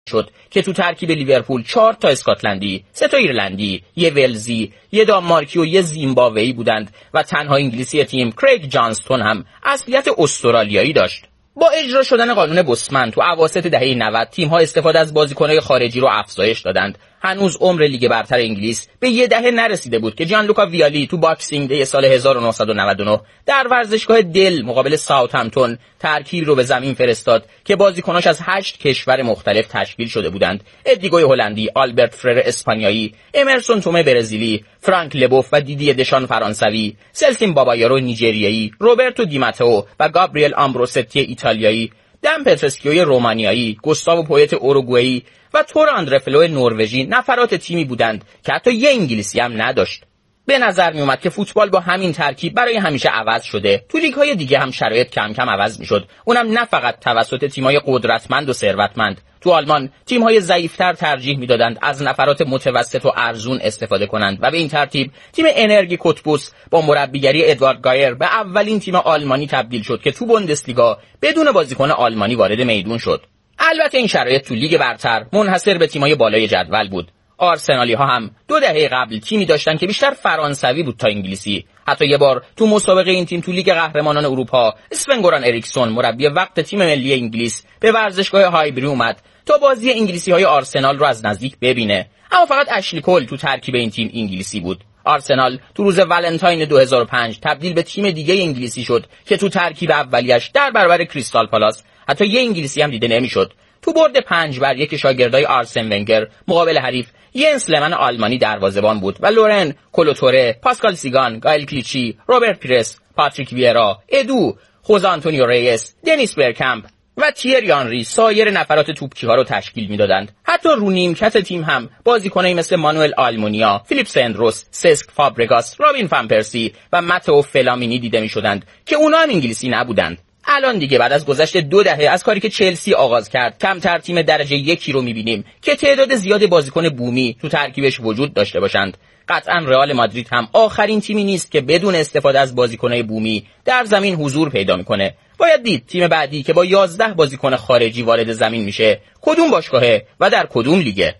شد که تو ترکیب لیورپول 4 تا اسکاتلندی، 3 تا ایرلندی، 1 ولزی، 1 دانمارکی و 1 زیمبابویی بودند و تنها انگلیسی تیم کریگ جانستون هم اصلیت استرالیایی داشت. با اجرا شدن قانون بوسمن تو اواسط دهه 90 تیم‌ها استفاده از بازیکن‌های خارجی رو افزایش دادند. هنوز عمر لیگ برتر انگلیس به 10 دهه نرسیده بود که جانلوکا ویالی تو باکسینگ دی سال 1999 در ورزشگاه دل مقابل ساوثهمپتون ترکیبی رو به زمین فرستاد که بازیکناش از 8 کشور مختلف تشکیل شده بودند: ادیگوی هلندی، آلبرت فرر اسپانیایی، امرسون تومه برزیلی، فرانک لبوف و دیدی دشان فرانسوی، سلتین بابایارو نیجریایی، روبرتو دیماتئو و گابریل آمبروستی ایتالیایی، دم پترسکیوی رومانیایی، گوستاو پویت اوروگوئی و تور آندرفلو نروژی نفرات تیمی بودند که حتی یه انگلیسی هم نداشت. به نظر می اومد که فوتبال با همین ترکیب برای همیشه عوض شده. تو لیگ‌های دیگه هم شرایط کم کم عوض می‌شد، اونم نه فقط توسط تیم‌های قدرتمند و ثروتمند. تو آلمان تیم‌های ضعیف‌تر ترجیح می‌دادند از نفرات متوسط و ارزون استفاده کنند و به این ترتیب تیم انرژی کوتبوس با مربیگری ادوارد گایر به اولین تیم آلمانی تبدیل شد که تو بوندسلیگا بدون بازیکن آلمانی وارد میدون شد. البته این شرایط تو لیگ برتر منحصر به تیم‌های بالای جدول بود. آرسنالی‌ها هم 2 دهه قبل تیمی داشتن که بیشتر فرانسوی بود تا انگلیسی. حتی یه بار تو مسابقه این تیم تو لیگ قهرمانان اروپا اسون گوران اریکسون مربی وقت تیم ملی انگلیس به ورزشگاه هایبری اومد تا بازی انگلیسی‌های آرسنال رو از نزدیک ببینه. اما فقط اشلی کول تو ترکیب این تیم انگلیسی بود. آرسنال تو روز ولنتاین 2005 تبدیل به تیم دیگه انگلیسی شد که تو ترکیب اولیش در برابر کریستال پالاس حتی یه انگلیسی هم دیده نمیشد. تو برد 5-1 شاگردای آرسن ونگر مقابل حریف ینس لمن آلمانی دروازه‌بان بود و لورن کولوتوره، پاسکال سیگان، گایل کلیچی، روبرت پیرس، پاتریک ویرا، ادو، خوزه آنتونیو ریس، دنیس برکمپ و تیری آنری سایر نفرات توپچی‌ها رو تشکیل میدادند. حتی رو نیمکت تیم هم بازیکنایی مثل مانوئل آلمونیا، فیلیپ سندروس، سسک فابرگاس، رابین فان پرسی و ماتئو فلامینی دیده میشدند که اونا هم انگلیسی نبودند. الان دیگه بعد از گذشت 2 دهه از کاری که چلسی آغاز کرد کمتر تیم درجه 1 رو می‌بینیم که تعداد زیاد بازیکن بومی تو ترکیبش وجود داشته باشند. قطعاً رئال مادرید هم آخرین تیمی نیست که بدون استفاده از بازیکن‌های بومی در زمین حضور پیدا می‌کنه. باید دید تیم بعدی که با 11 بازیکن خارجی وارد زمین میشه کدوم باشگاهه و در کدوم لیگه.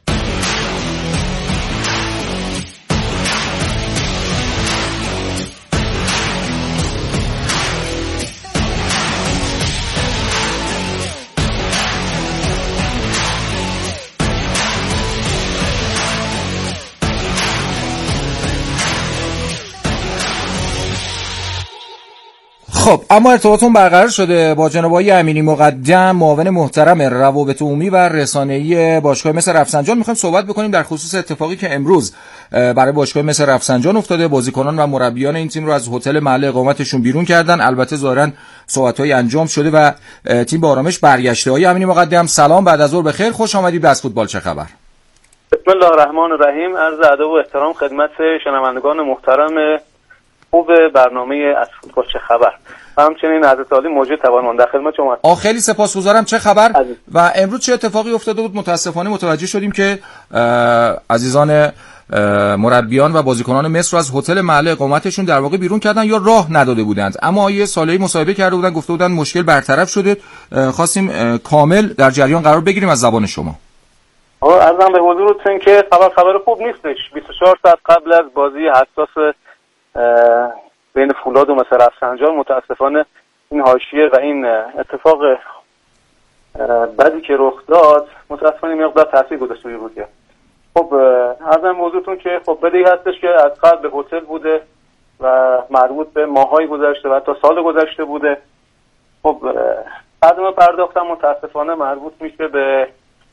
خب اما ارتباطمون برقرار شده با جناب آقای امینی مقدم، معاون محترم روابط عمومی و رسانه‌ای باشگاه مس رفسنجان. می‌خوایم صحبت بکنیم در خصوص اتفاقی که امروز برای باشگاه مس رفسنجان افتاده. بازیکنان و مربیان این تیم رو از هتل محل اقامتشون بیرون کردن. البته ظاهراً صحبت‌های انجام شده و تیم به آرامش برگشته. آقای امینی مقدم سلام، بعد از ظهر بخیر، خوش آمدید به از فوتبال چه خبر. بسم الله الرحمن الرحیم. عرض ادب و احترام خدمت شنوندگان محترم خوب برنامه از فوتبال چه خبر و همچنین حضرت عالی موجود توانمند در خدمت شما. خیلی سپاسگزارم. چه خبر و امروز چه اتفاقی افتاده بود؟ متاسفانه متوجه شدیم که عزیزان مربیان و بازیکنان مصر رو از هتل محل اقامتشون در واقع بیرون کردن یا راه نداده بودند، اما یه ساله‌ای مصاحبه کرده بودن، گفته بودن مشکل برطرف شده. خواستیم کامل در جریان قرار بگیریم از زبان شما. عرضم به حضورتون که خبر خوب نیستش. 24 ساعت قبل از بازی حساس بین فولاد و مس رفسنجان متاسفانه این حاشیه و این اتفاق بعدی که رخ داد متاسفانه مقدار تاثیر گذاشته روی روزی. خب عرضم موضوعتون که خب بدیهی هستش که از قبل به هتل بوده و مربوط به ماهای گذشته و تا سال گذشته بوده. خب بعد پرداختم متاسفانه مربوط میشه به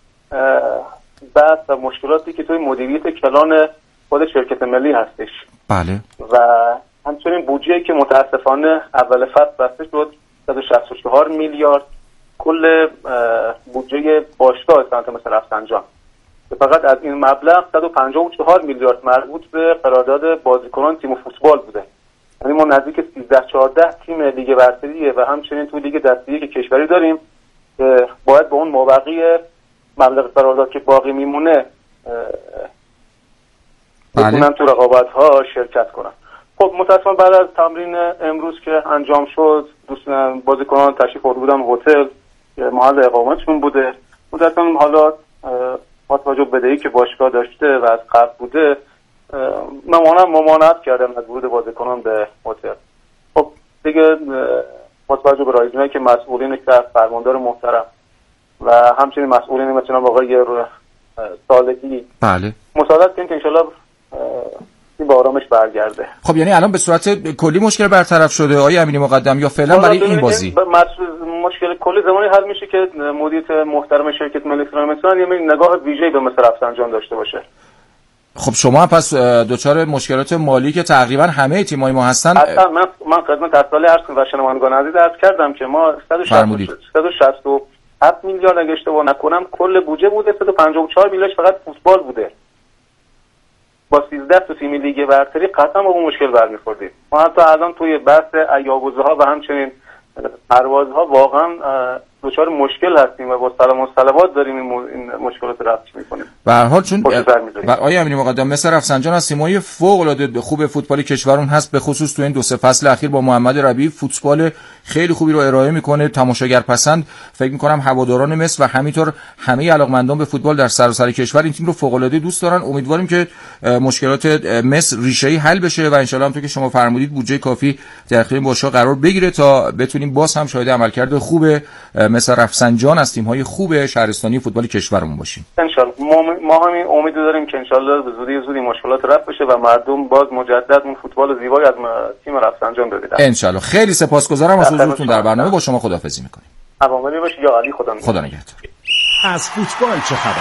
بحث و مشکلاتی که توی مدیریت کلان خود شرکت ملی هستش. بله. و همچنین بودجه‌ای که متاسفانه اول فصل بسته شد 164 میلیارد کل بودجه باشگاه سمت مس رفسنجان. فقط از این مبلغ 154 میلیارد مربوط به قرارداد بازیکنان تیم فوتبال بوده. یعنی ما نزدیک 13-14 تیم لیگ برتریه و همچنین تو لیگ دسته یک کشوری داریم که باید با اون مابقی مبلغ قرارداد که باقی میمونه بتونن تو رقابت‌ها شرکت کنن. خب متأسفانه بعد از تمرین امروز که انجام شد دوستان بازیکنان تشریف آورده بودن هتل که محل اقامتشون بوده. متأسفانه حالا با توجه به بدهی که باشگاه داشته و از قبل بوده ممانعت کردن از ورود بازیکنان به هتل. خب دیگه با توجه به رایزنی که مسئولین که فرماندار محترم و همچنین مسئولین مثل آقای صالحی بله مساعدت کنیم که انشالله این به آرامش برگرده. خب یعنی الان به صورت کلی مشکل برطرف شده آقای امینی مقدم یا فعلا برای این بازی مشکل کلی زمانی حل میشه که مدیر محترم شرکت ملی ترانسمیشن یه نگاه ویژه‌ای به مصر رفسنجان داشته باشه. خب شما هم پس دچار مشکلات مالی که تقریبا همه تیم‌های ما هستن. اصلا من خدمت اصالی عرض کنم و شنوندگان عزیز عرض کردم که ما 167 میلیارد اگه اشتباه نکنم کل بودجه بوده، 154 میلیارد فقط فوتبال بوده. با 13 تا تیم لیگ برتری قطعا با اون مشکل برمی‌خوردیم. ما حتی الان توی بحث ایابوزها و همچنین پروازها واقعا دچار مشکل هستیم و با سلام و صلوات داریم این مشکلات رو رفع می‌کنیم. به هر حال چون آقای امینی مقدم مصر رفسنجان از تیم‌های فوق‌العاده خوب فوتبال کشورمون هست، به خصوص تو این 2-3 فصل اخیر با محمد ربیعی فوتبال خیلی خوبی رو ارائه میکنه، تماشاگر پسند. فکر می‌کنم هواداران مصر و همینطور همه علاقمندان به فوتبال در سراسر کشور این تیم رو فوق‌العاده دوست دارن. امیدواریم که مشکلات مصر ریشه‌ای حل بشه و ان شاءالله همونطور که شما فرمودید بودجه کافی در اختیار باشگاه قرار بگیره تا بتونیم باز هم شاهد عملکرد خوب مصر رفسنجان از تیم‌های خوب شهرستانی فوتبال کشورمون باشیم. ان شاء الله ما همین امید داریم که ان شاء الله به زودی مشکلات رفع بشه و مردم باز مجدد اون فوتبال زیبایی از تیم رفسنجان ببینن. ان شاء الله. خیلی سپاسگزارم از حضورتون در برنامه. با شما خداحافظی می‌کنیم. عواملی باشه یا علی خدا نگهدار. از فوتبال چه خبر؟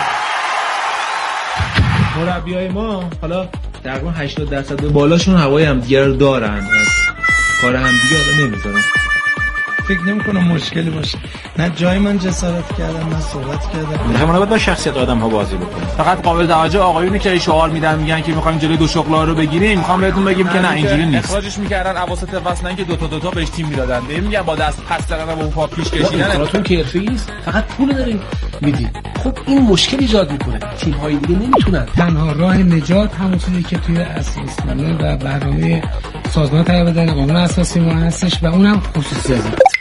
مربیای ما حالا تقریبا 80% به بالاشون هوای همدیگه رو دارن، از کار همدیگه آدم نمیذارن. فکر نمی‌کنم مشکلی باشه. نه جای من جسارت کردم نه صحبت کردم. همون باید با شخصیت آدم‌ها بازی بکنه. فقط قابل توجه آقایونی که شعار میدن که می‌خوایم جلوی دو شغلا رو بگیریم، می‌خوام بهتون بگیم که نه اینجوری نیست. اخراجش می‌کردن اواسط فصل که دو تا بهش تیم میدادن. میگم با دست پس زدن و پا پیش کشیدن. کاراتون که حرفه‌ای است، فقط پول دارین میدید. خب این مشکل ایجاد می‌کنه. تیم‌های دیگه نمی‌تونن. تنها راه نجات همون چیزی که توی اساسنامه و برنامه سازمان تهیه بدن قانون اساسی ما هستش و اونم خصوصیت.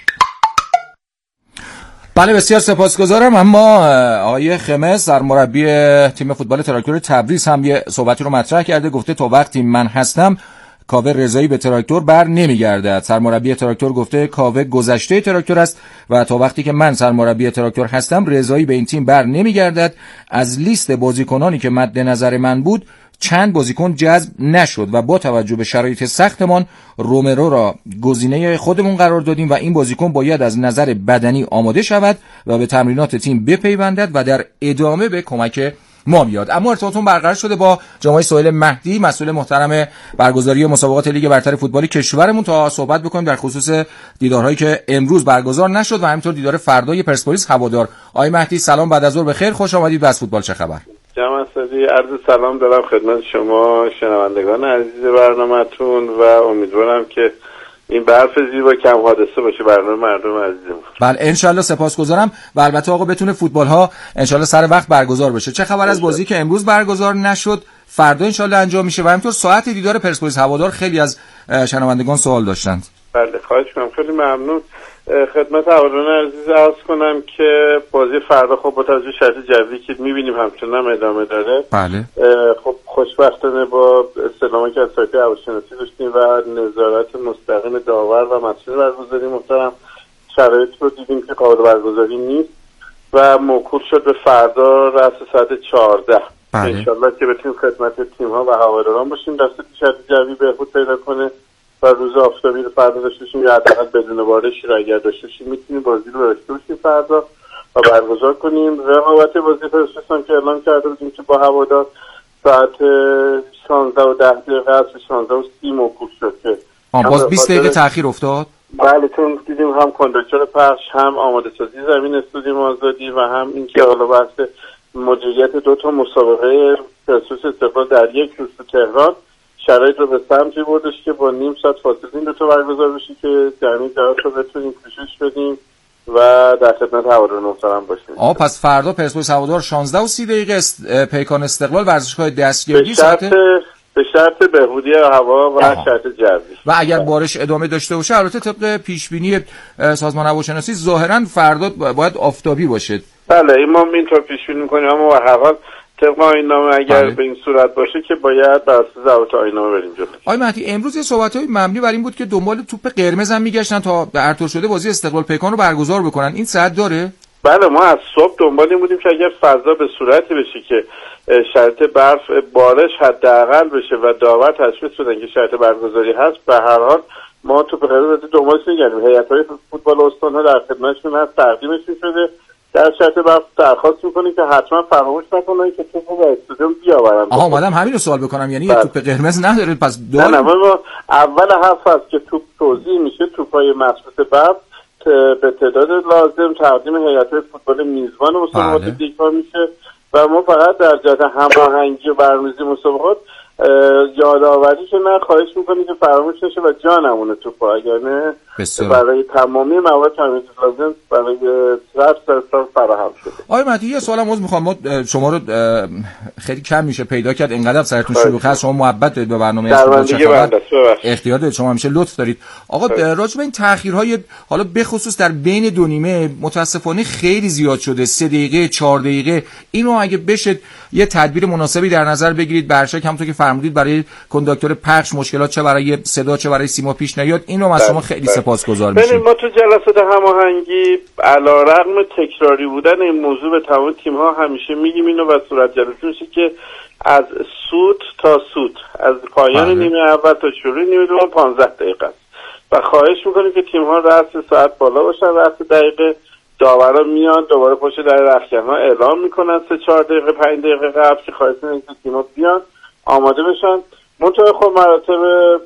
بله بسیار سپاسگزارم. اما آقای خمس سرمربی تیم فوتبال تراکتور تبریز هم یه صحبتی رو مطرح کرده، گفته تا وقتی من هستم کاوه رضایی به تراکتور بر نمیگردد. سرمربی تراکتور گفته کاوه گذشته تراکتور است و تا وقتی که من سرمربی تراکتور هستم رضایی به این تیم بر نمیگردد. از لیست بازیکنانی که مد نظر من بود چند بازیکن جذب نشد و با توجه به شرایط سختمان رومرو را گزینه خودمون قرار دادیم و این بازیکن باید از نظر بدنی آماده شود و به تمرینات تیم بپیوندد و در ادامه به کمک ما بیاد. اما ارتباطمون برقرار شده با جناب سهیل مهدی، مسئول محترم برگزاری مسابقات لیگ برتر فوتبال کشورمون، تا صحبت بکنیم در خصوص دیدارهایی که امروز برگزار نشد و همینطور دیدار فردای پرسپولیس هوادار. آقای مهدی سلام، بعد از ظهر بخیر، خوش آمدید به فوتبال چه خبر. جناب اسدی عرض سلام دارم خدمت شما شنوندگان عزیز برنامه‌تون و امیدوارم که این برف زیبا کم حادثه باشه برنامه مردم عزیزمون. بله انشالله، سپاسگزارم. و البته آقا بتونه فوتبال ها انشالله سر وقت برگزار بشه. چه خبر از بازی که امروز برگزار نشد؟ فردا انشالله انجام میشه و همینطور ساعت دیدار پرسپولیس هوادار خیلی از شنوندگان سوال داشتند. بله خواهش می‌کنم، خیلی ممنون. خدمت هواداران عزیز عرض کنم که بازی فردا خب با توجه شرط جوی که می‌بینیم همچنان ادامه داره. بله. خب خوشبختانه با استعلامی که از سایت هواشناسی داشتیم و نظارت مستقیم داور و مسئول برگزاری محترم شرایط رو دیدیم که قابل برگزاری نیست و موکول شد به فردا رأس ساعت 14. انشالله که بتونیم خدمت تیم‌ها و هواداران باشیم دست شرط جوی بهبود پیدا کنه و روز آفتابی رو فردا داشته باشیم یا حداقل بدون بارشی رو اگر داشته باشیم میتونیم بازی رو داشته باشیم فردا و برگزار کنیم. رقابت بازی پرسپولیس که اعلام کرده بودیم که با هوادار ساعت 16:10 است، 16:30 موکول شد که باز 20 دقیقه تأخیر افتاد. بله چون دیدیم هم کانداکتور پخش هم آماده سازی زمین استودیوم آزادی و هم اینکه حالا بحث مدیریت دو تا مسابقه پرسپولیس استقلال در یک روز تو تهران شرایط رو به سمتی بردش که با نیم ساعت فاصله این دو تا برگزار بشه که جمعی جهات رو بتونیم پوشش بدیم و در خدمت هواداران محترم باشیم. پس فردا پرسپولیس هوادار 16:30 پیکان استقلال ورزشگاه دستگیری به شرط بهبودی هوا و شرط جوی و اگر بارش ادامه داشته باشه البته طبق پیش بینی سازمان هواشناسی ظاهرا فردا باید آفتابی باشه. بله این ما اینطور پیش بینی می‌کنیم، اما به هر حال طبق آیین‌نامه اگر به این صورت باشه که باید بر اساس ضوابط آیین‌نامه بریم جلو. آقای مهدی امروز یه صحبت‌های مبنی بر این بود که دنبال توپ قرمز هم میگشتن تا در طور شده بازی استقلال پیکان رو برگزار بکنن. این صحت داره؟ بله ما از صبح دنبال این بودیم که اگر فضا به صورتی بشه که شرط برف بارش حداقل بشه و داور تشخیص بدن که شرط برگزاری هست، به هر حال ما توپ قرمز دنبالش می‌گردیم. هیئت‌های فوتبال استان‌ها در خدمتشون هست، تقدیمش شده. در شرط برف درخواست می‌کنیم که حتما فراموش نکنن که توپو به استادیوم بیاورن. آها اومدم همین رو سوال بکنم، یعنی یه توپ قرمز نداره پس نه ما اول هفت فصل که توپ توزیع میشه توپای مخصوص برف به تعداد لازم تقدیم هیئت‌های فوتبال میزبان مسابقات دیگه میشه و ما فقط در جهت هماهنگی و برنامه‌ریزی مسابقات یادآوری که نه خواهش میکنی که فراموش نشه و جا نمونه توپا، اگر نه برای تمامی مواد تامین لازم برای صرف فراهم شده. آقای مهدی یه سوالم عذر میخوام، ما شما رو خیلی کم میشه پیدا کرد، اینقدر سرتون شلوغ هست، شما محبت دارید به برنامه اختیار دارید، شما همیشه لطف دارید. آقا راجع به این تأخیرهای حالا به خصوص در بین دو نیمه متاسفانه خیلی زیاد شده، 3 دقیقه 4 دقیقه، اینو اگه بشه یه تدبیر مناسبی در نظر بگیرید، برشک همونطور که فرمودید برای کنداکتور پخش مشکلات چه برای صدا چه برای سیما پیش نیاد، اینو از شما خیلی سپاسگزار میشیم. ما تو جلسات هماهنگی علیرغم تکراری بودن این موضوع به تمام تیم‌ها همیشه میگیم اینو و صورت جلسه میشه که از سود تا سود، از پایان نیمه اول تا شروع نیمه دوم 15 دقیقه است و خواهش میکنیم که تیم‌ها رأس ساعت بالا باشن، رأس دقیقه داورا میان دوباره پشت در رختکن‌ها اعلام میکنن 3-4 دقیقه 5 دقیقه قبل که خواهش میکنن که تیم‌ها بیان آماده بشن. منطقه خب مراتب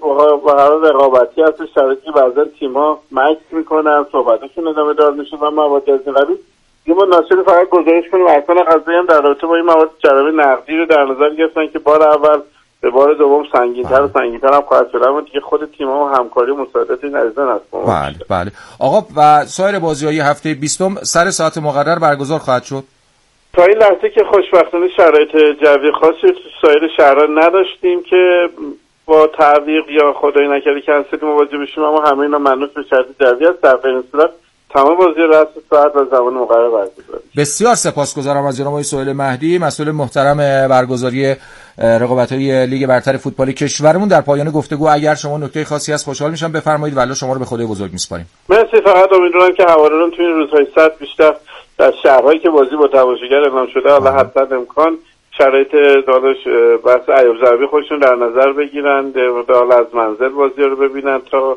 به هر رقابتی هست، شرایطی که بعضا تیم‌ها مکس میکنن صحبتشون ادامه دار میشه و مواد از این قبیل دیگه ما ناصر فقط گزارش کنیم ارکان قضایی هم در رابطه با این مواد جرایم نقدی رو در نظر گرفتن که بار اول به بار دوم سنگین‌تر و سنگین‌تر هم خواهد شد، اما دیگه خود تیم‌ها و همکاری و مساعدت این عزیزان هست. بله آقا و سایر بازی‌های هفته 20 سر ساعت مقرر برگزار خواهد شد. تا این لحظه که خوشبختانه شرایط جوی خاصی تو سایر شهرها نداشتیم که با تعویق یا خدای نکرده کنسلی مواجه بشیم، اما همه اینا منوط به شرایط جوی است. در این صورت تمام بازی رأس ساعت و زمان مقرر برگزار. بسیار سپاسگزارم از جناب آقای سهیل مهدی، مسئول محترم برگزاری رقابت‌های لیگ برتر فوتبال کشورمون. در پایان گفتگو اگر شما نکته خاصی هست خوشحال میشم بفرمایید، والله شما رو به خدای بزرگ میسپاریم. مرسی. فقط امیدوارم که هواداران تو این روزهای سخت بیشتر در شهرهایی که بازی با تماشاگر اعلام شده حالا حتی امکان شرایط داداش بحث ایوب ضربی خودشون در نظر بگیرن و حالا از منزل بازی رو ببینن تا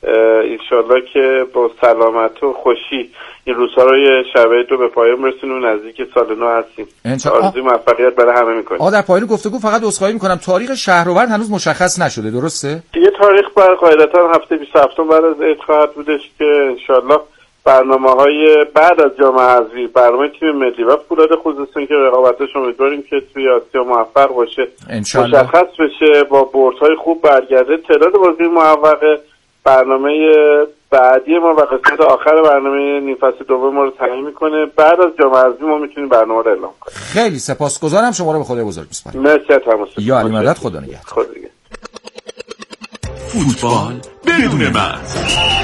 انشالله که با سلامت و خوشی این روزها رو شرایط رو به پایان برسونیم. نزدیک سال نو هستیم. آرزوی موفقیت برای همه میکنیم. در پایان گفتگو فقط عذرخواهی میکنم، تاریخ شهرآورد هنوز مشخص نشده درسته؟ یه تاریخ بر قاعدتا هفته 27 بعد از عید خواهد بودش که انشالله برنامه‌های بعد از جام حذفی، برنامه تیم ملی و فولاد خوزستان که رقابتش امیدواریم که توی آسیا موفق باشه مشخص بشه، با بردهای خوب برگرده، تعداد بازی موفق، برنامه بعدی ما و قسمت آخر برنامه نیم فصل دوم ما رو تعیین میکنه. بعد از جام حذفی ما میتونیم برنامه رو اعلام کنیم. خیلی سپاسگزارم، شما رو به خدای بزرگ میسپارم. مرسی از تماس. یا علی مدد، خدا نگهدار. فوتبال بدون مرز.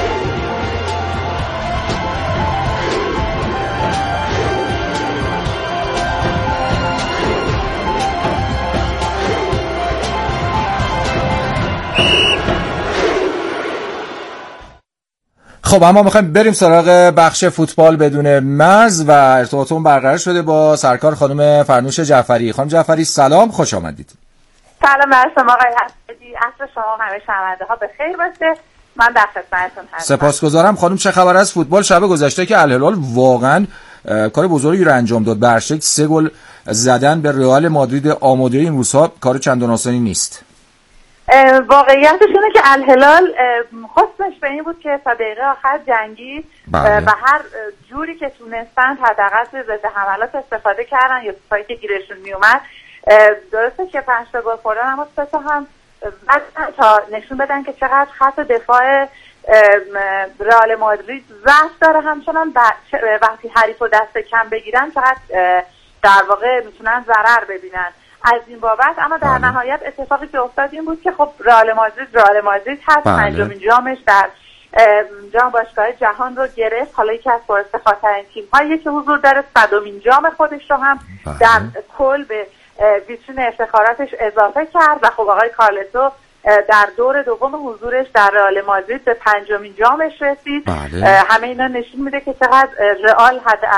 خب اما میخوایم بریم سراغ بخش فوتبال بدون مرز و ارتباطمون برقرار شده با سرکار خانم فرنوش جعفری. خانم جعفری سلام، خوش آمدید. سلام بر شما آقای حسودی، عصر شما همه شنونده ها بخیر باشه. من در خدمتتون هستم. سپاسگزارم. خانم چه خبر از فوتبال؟ شب گذشته که الهلال واقعا کار بزرگی رو انجام داد، برشک 3 گل زدن به رئال مادرید آماده این روزها کار چندان آسانی نیست. واقعیتش اینه که الهلال خواستش به این بود که تا دقیقه آخر جنگی و هر جوری که تونستن حداقل ضد حملات استفاده کردن یا توپایی که گیرشون میومد. درسته که 5 تا گل خوردن، اما 3 تا هم تا نشون بدن که چقدر خط دفاع رئال مادرید ضعف داره، همچنان وقتی حریف و دست کم بگیرن چقدر در واقع میتونن ضرر ببینن از این بابت. اما در نهایت اتفاقی که افتاد این بود که خب رئال مادرید هست، 5مین جامش در جام باشگاه جهان رو گرفت. حالا یکی از پرافتخارترین تیم‌هایی که حضور داره، 100مین جام خودش رو هم در کل به ویترین افتخاراتش اضافه کرد و خب آقای کارلتو در دور دوم حضورش در رئال مادرید به 5مین جامش رسید. همه اینا نشون میده که چقدر رئال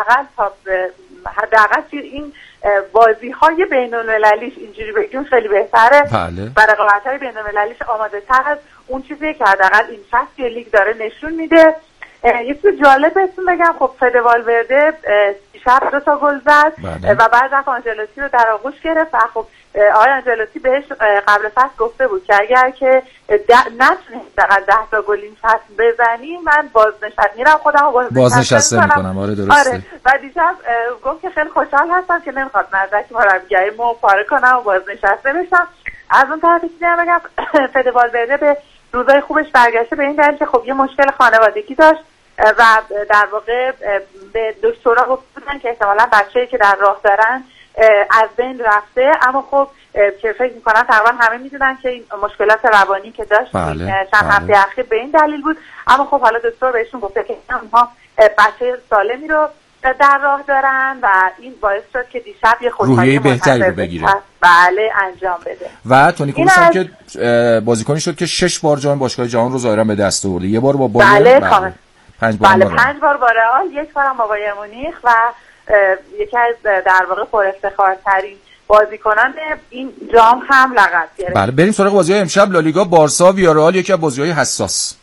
حداقل این بازی‌های بین‌المللیش، اینجوری بگیم خیلی بهتره و رقابت‌های بین‌المللیش آماده‌تر از اون چیزی که حداقل این فصل لیگ داره نشون میده. یه چیز جالب بهتون بگم، خب فد والورده شب 2 گل زد و بعد رفت آنجلوتی رو در آغوش گرفت و خب آقای آنجلوتی بهش قبل فصل گفته بود که اگر که نتونی فقط 10 گل این فصل بزنی من میرم خودم بازنشسته میکنم. آره درسته. آره. و دیشب گفت که خیلی خوشحال هستم که نمیخواد مدرک مربیگریمو پاره کنم و بازنشسته بشم. از اون طرف دیدم بگم فد والورده به روزای خوبش برگشته به این دلیل که خب یه مشکل خانوادگی داشت و در واقع به دکترها گفتن که احتمالاً بچه‌ای که در راه دارن از بین رفته، اما خب که فکر میکنن تقریبا همه میدونن که این مشکلات روانی که داشت چند هفته اخیر به این دلیل بود، اما خب حالا دکتر بهشون گفته که اونها بچه سالمی رو در راه دارن و این باعث شد که دیشب یه روحیه بهتری رو بگیره. بله انجام بده. و تونی کروس هم که بازیکنی شد که 6 بار جام باشگاه جهان رو ظاهرا به دست آورد. یه بار با بایر، 5 بار با رئال، 1 بارم با بایر مونیخ و یکی از در واقع پر افتخارترین بازیکنان این جام هم لقب گرفت. بله بریم سراغ بازی‌های امشب. لالیگا بارسا ویارئال یکی از بازی‌های حساس.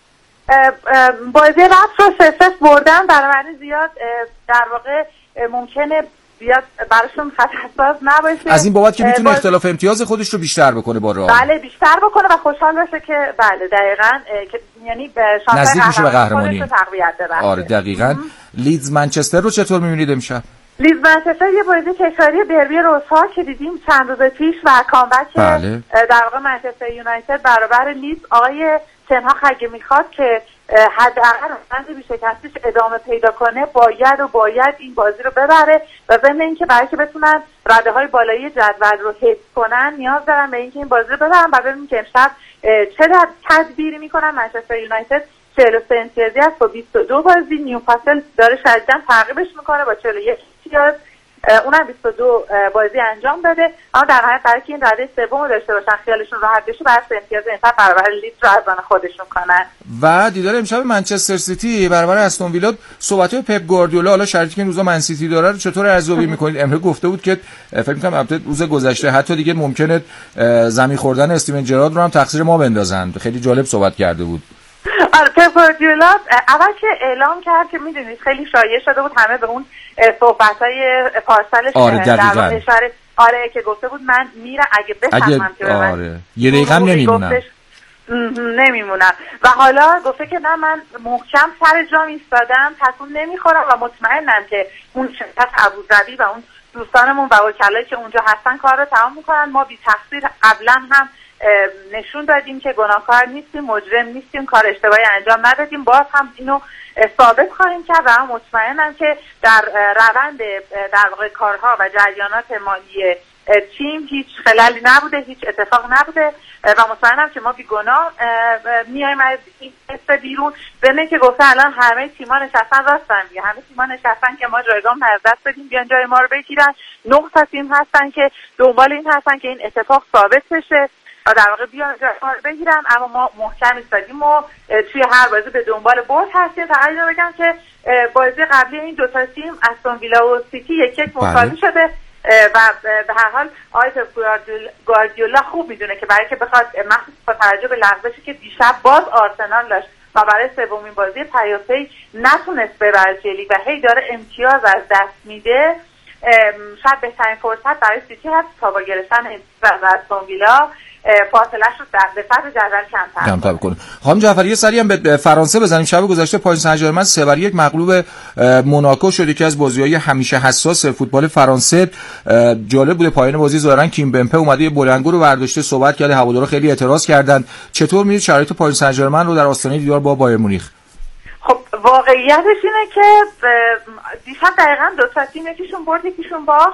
بازی رفت رو 3-0 بردن، بنابراین زیاد در واقع ممکنه زیاد براشون خط حساس نباشه. از این بابت که میتونه اختلاف امتیاز خودش رو بیشتر بکنه با رئال. بله بیشتر بکنه و خوشحال باشه که بله دقیقاً که یعنی شانس نزدیک میشه به قهرمانی. آره دقیقاً. لیدز منچستر رو چطور می‌بینید امشب؟ لیدز منچستر یه بازی تکراری دربی روزها که دیدیم چند روز پیش و کامبک در واقع منچستر یونایتد برابر لیدز. آقای تنها اگه میخواد که حداقل روند بی‌شکستیش ادامه پیدا کنه باید این بازی رو ببره و ضمن اینکه برای که بتونن رده‌های بالایی جدول رو حفظ کنن نیاز دارن به اینکه این بازی رو ببرن و ببینیم که امشب چه تدبیری میکنن. منچستر یونایتد 43 امتیازی است با 22 بازی، نیوکاسل داره شدیداً تعقیبش میکنه با 41 امتیاز، اونم 22 بازی انجام بده، اما در نهایت برای که این رده سوم رو داشته باشن خیالشون راحت بشه برای امتیاز امشب برابر لیدز رو از آن خودشون کنن. و دیدار امشب منچستر سیتی برابر استون ویلا. صحبت‌های پپ گواردیولا حالا شرطی که این روزا من سیتی داره رو چطور ارزیابی می‌کنید؟ امروز گفته بود که فکر می‌کنم البته روز گذشته حتی دیگه ممکنه زمین خوردن استیون جرارد رو هم تقصیر ما بندازن. خیلی جالب صحبت کرده بود. آره پپ گواردیولا اول که اعلام کرد که می‌دونید خیلی شایع شده بود همه به اون صحبت‌های پارسالش در اشاره که گفته بود من میرم اگه بفهمم که به من یه دقیقه هم نمیمونم و حالا گفته که نه من محکم سر جام ایستادم تکون نمیخورم و مطمئنم که اون شرکت ابوظبی و اون دوستانمون و وکلایی که اونجا هستن کار رو تمام میکنن. ما بی تقصیر قبلا هم نشون دادیم که گناهکار نیستیم، مجرم نیستیم، کار اشتباهی انجام ندادیم، باز هم اینو ثابت خواهیم کرد و من مطمئنم که در روند در واقع کارها و جریانات مالی تیم هیچ خلالی نبوده، هیچ اتفاق نبوده و مطمئنم که ما بیگناه میایم از این قصه بیرون. ببینید که گفته الان همه تیم‌ها نشستن راستن دیگه، همه تیم‌ها نشستن که ما جایگاه از دست بدیم بیان جای ما رو بگیرن. 9 تا تیم هستن که دنبال این هستن که این اتفاق ثابت بشه و در واقع بیان جای ما رو بگیرن، اما ما محکم ایستادیم و توی هر بازی به دنبال برد هستیم. فقط اینو بگم که بازی قبلی این دو تا تیم استون ویلا و سیتی 1-1 مساوی شده و به هر حال آقای گواردیولا خوب میدونه که برای که بخواد مخصوص با توجه به لغزشی که دیشب باز آرسنال داشت و برای سومین بازی پیاپی نتونست ببره جلی و هی داره امتیاز از دست میده، شاید بهترین فرصت برای سیتی هست تا با گرفتن امتیاز از استون ویلا فاصله‌اش رو در صدر جدول کمتر کنه. خانم جعفری یه سری هم به فرانسه بزنیم. شب گذشته پاریس سن ژرمن 3-1 مغلوب موناکو شد، یکی از بازی‌های همیشه حساس فوتبال فرانسه. جالب بوده پایان بازی ظاهرا کیم بمپه اومده یه بلنگو رو برداشته صحبت کرده، هوادارا خیلی اعتراض کردن. چطور می‌بینید شرایط پاریس سن ژرمن رو در آستانه دیدار با بایر مونیخ؟ خب واقعیتش اینه که دیشب دقیقاً دو تا تیم یکیشون برد یکیشون باخت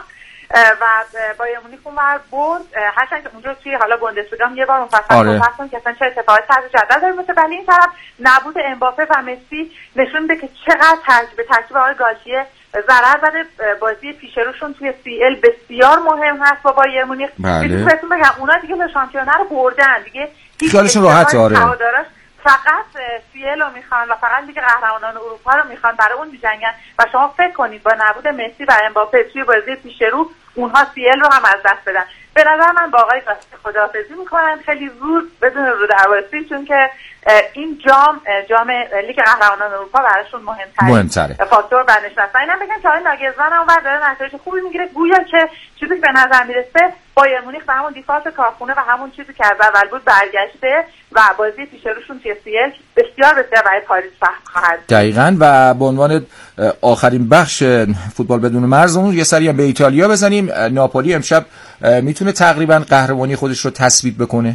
و بایر مونیخ اونور برد، هرچند که اونجا توی حالا بوندسلیگا یه بار مفصل صحبت کنیم که اصلا چه اتفاقاتی تحت جدول داره میفته، ولی این طرف نبود امباپه و مسی نشون میده که چقدر ترکیب آقای گالتیه ضرر زده. بازی پیشروشون توی CL بسیار مهم هست با بایر مونیخ. بهتون بگم اونا دیگه به شامپیونه رو بردن، دیگه خیالشون راحته. فقط CL رو میخوان و فقط لیگ قهرمانان اروپا رو میخوان، برای اون میجنگن. و شما فکر کنید با نبود مسی و امباپه توی بازی پیشرو اونها CL رو هم از دست بدن. به نظر من با آقای گالتیه خداحافظی میکنن خیلی زود بدون رو درواسی، چون که این جام لیگ قهرمانان اروپا براشون مهمتره فاکتور برنشست. اینم بگم که آقای ناگلزمن هم داره نتایج خوبی میگیره، گویا که چیزی که به نظر میرسه بایر مونیخ و همون دیفاعات کارخونه و همون چیزی که از اول بود برگشته و بازی پیشروشون توی CL بسیار برای پاریس سخت خواهد. دقیقاً. و به عنوان آخرین بخش فوتبال بدون مرزمون یه سری هم به ایتالیا بزنیم. ناپولی امشب میتونه تقریباً قهرمانی خودش رو تثبیت بکنه؟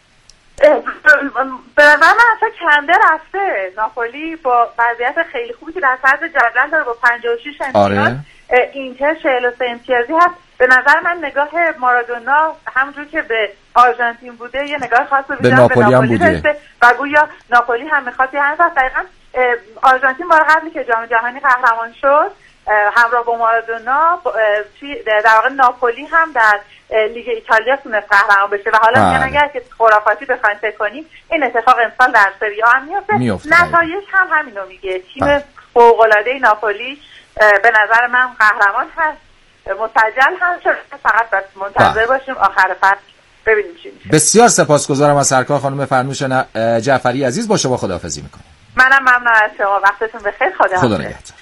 به نظر من اصلا کنده رفته. ناپولی با وضعیت خیلی خوبی که در صدر جدول داره با 56 امتیاز، اینتر 43 امتیازی هست. به نظر من نگاه مارادونا همونجور که به آرژانتین بوده یه نگاه خاص به ناپولی داشته و گویا ناپولی هم میخواد یه همین وقت دقیقا آرژانتین بار قبلی که جام جهانی قهرمان شد همراه با مارادونا در واقع ناپولی هم در لیگ ایتالیا تونست قهرمان بشه و حالا میگن اگر که خرافاتی بخواید فکر کنیم این اتفاق امسال در سری آ هم میفته. نتایج هم همینو میگه. تیم فوق‌العاده ناپولی به نظر من قهرمان هست، مسجل هم شد. فقط بس منتظر باشیم آخر فصل ببینیم چی میشه. بسیار سپاسگزارم از سرکار خانم فرنوش جعفری عزیز. با شما خداحافظی میکنم. منم ممنون از شما. وقتتون بخیر. خدا نگهدار.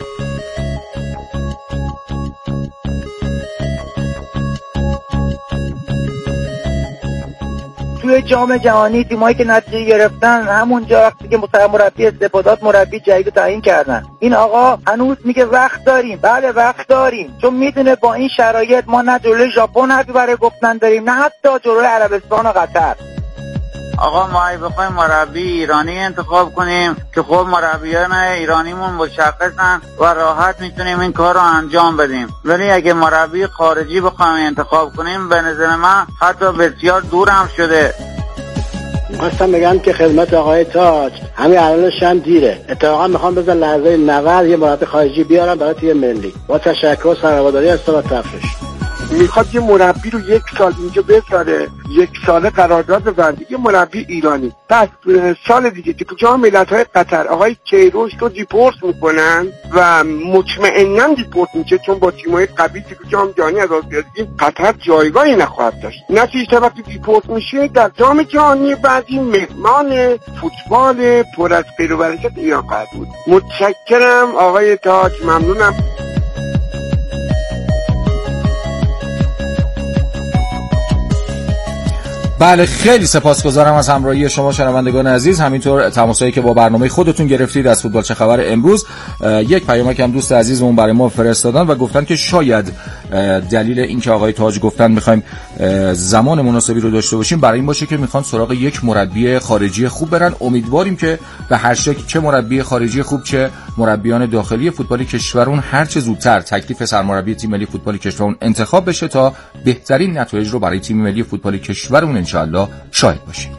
توی جام جهانی تیمایی که نتیجه گرفتن همونجا وقتی که مربی استفادات مربی جدید تعیین کردن، این آقا هنوز میگه وقت داریم. بله وقت داریم، چون میدونه با این شرایط ما نه جلوی ژاپن حرفی برای گفتن داریم، نه حتی جلوی عربستان و قطر. آقا ما بخوایم مربی ایرانی انتخاب کنیم که خب مربیان ایرانیمون مشخصن و راحت میتونیم این کار رو انجام بدیم، ولی اگه مربی خارجی بخوایم انتخاب کنیم به نظر من حتی بسیار دور هم شده. میخواستم بگم که خدمت آقای تاج همین الانش هم دیره. اتفاقا میخوام بذار لحظه 90 یه مربی خارجی بیارم برای تیم ملی. با تشکر سرهواداری هستم و تفریش. میخواد یه مربی رو 1 سال اینجا بذاره، 1 ساله قرارداد ببنده، یه مربی ایرانی. پس سال دیگه که تو جام ملت‌های قطر آقای کیروش رو دیپورت میکنن و مطمئناً دیپورت میشه، چون با تیم‌های قوی که تو جام جهانی از آسیا قطر جایگاهی نخواهد داشت. نتیجه وقتی دیپورت میشه در جام جهانی بعدی مهمان فوتبال پر از خیر و برکت ایران خواهد بود. متشکرم آقای تاج، ممنونم. بله خیلی سپاسگزارم از همراهی شما شنوندگان عزیز، همینطور تماسایی که با برنامه خودتون گرفتید از فوتبال چه خبر امروز. یک پیامک هم دوست عزیزمون برای ما فرستادن و گفتن که شاید دلیل این که آقای تاج گفتن میخوایم زمان مناسبی رو داشته باشیم برای این باشه که میخوان سراغ یک مربی خارجی خوب برن. امیدواریم که به هر شکل چه مربی خارجی خوب چه مربیان داخلی فوتبال کشورمون هر چه زودتر تکلیف سرمربی تیم ملی فوتبال کشورمون انتخاب بشه تا بهترین نتایج رو برای تیم ملی فوتبال کشورمون انشالله شاهد باشیم.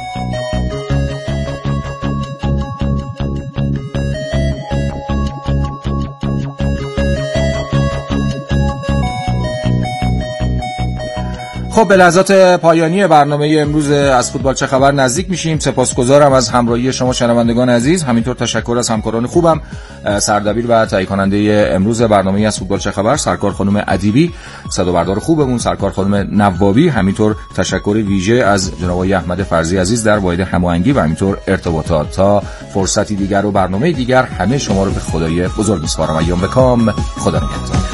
خب به لحظات پایانی برنامه امروز از فوتبال چه خبر نزدیک میشیم. سپاسگزارم از همراهی شما شنوندگان عزیز، همینطور تشکر از همکاران خوبم، سردبیر و تهیه کننده امروز برنامه از فوتبال چه خبر سرکار خانم ادیبی، صدابردار خوبمون سرکار خانم نوابی، همینطور تشکر ویژه از جناب آقای احمد فرزی عزیز در واحد هماهنگی و همینطور ارتباطات. تا فرصتی دیگر و برنامه دیگر همه شما رو به خدای بزرگ میسپارم. ایام بکام، خدا نگهدار.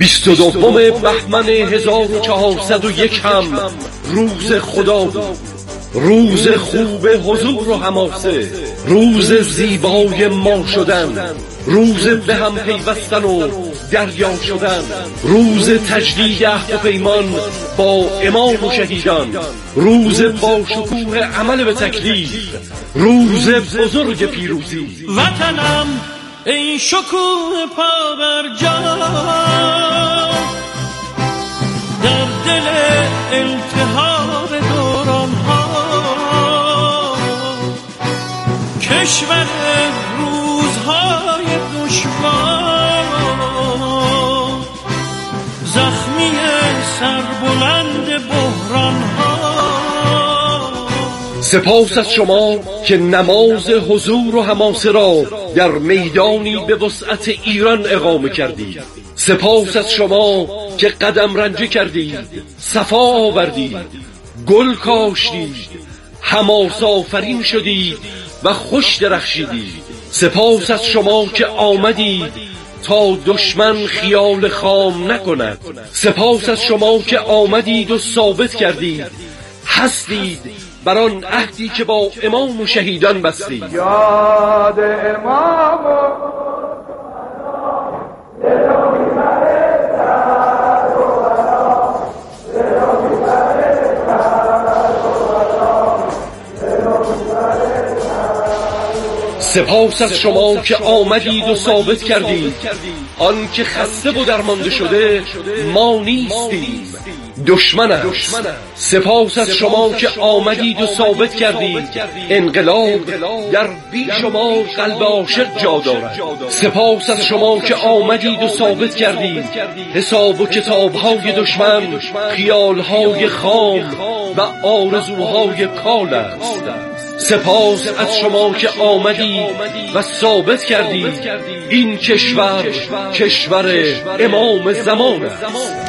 22 بهمن 1401 هم روز خدا بود، روز خوب حضور و حماسه، روز زیبای ما شدن، روز به هم پیوستن و دریا شدن، روز تجدید عهد و پیمان با امام و شهیدان، روز با شکوه عمل به تکلیف، روز بزرگ پیروزی. وطنم ای شکوه پابرجا، در دل التهاب دوران ها، کشور روزهای دشوار، زخمی سربلند بحران ها. سپاس از شما که نماز حضور و حماسه را در میدانی به وسعت ایران اقامه کردید. سپاس از شما که قدم رنجه کردید، صفا آوردید، گل کاشتید، حماس آفرین شدید و خوش درخشیدید. سپاس از شما که آمدید تا دشمن خیال خام نکند. سپاس از شما که آمدید و ثابت کردید هستید بر آن عهدی که با امام و شهیدان بستید. یاد امام سپاس از شما که آمدید و ثابت کردید آن که خسته و درمانده شده ما نیستیم، دشمن است. سپاس از شما که آمدید و ثابت کردید انقلاب در بیشمار قلب عاشق جا دارد. سپاس از شما که آمدید و ثابت کردید حساب و کتاب‌های دشمن خیال‌های خام و آرزوهای کال است. سپاس از شما که آمدید و ثابت کردید این کشور امام زمان است.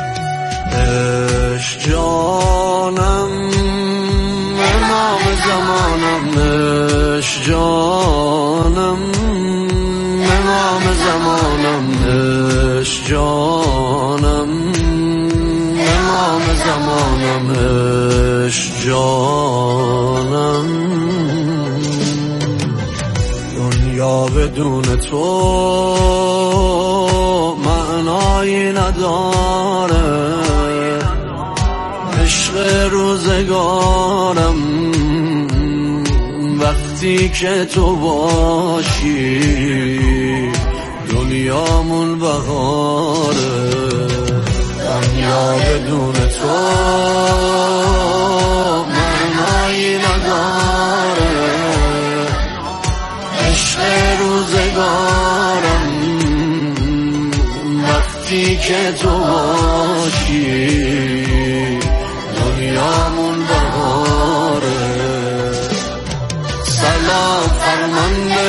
عشق جانم امام زمانم، عشق جانم امام زمانم، عشق جانم امام زمانم، عشق جانم. دنیا بدون تو معنایی نداره، عشق روزگارم وقتی که تو باشی دنیامون بهاره. دنیا بدون تو معنایی نداره، عشق روزگارم وقتی که تو باشی دنیامون بهاره. سلام فرمانده،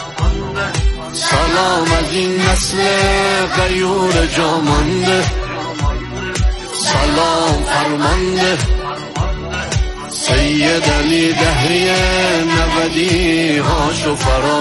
سلام از این نسل غیور جامانده، سلام فرمانده سید علی دهری 90 هاشو فرا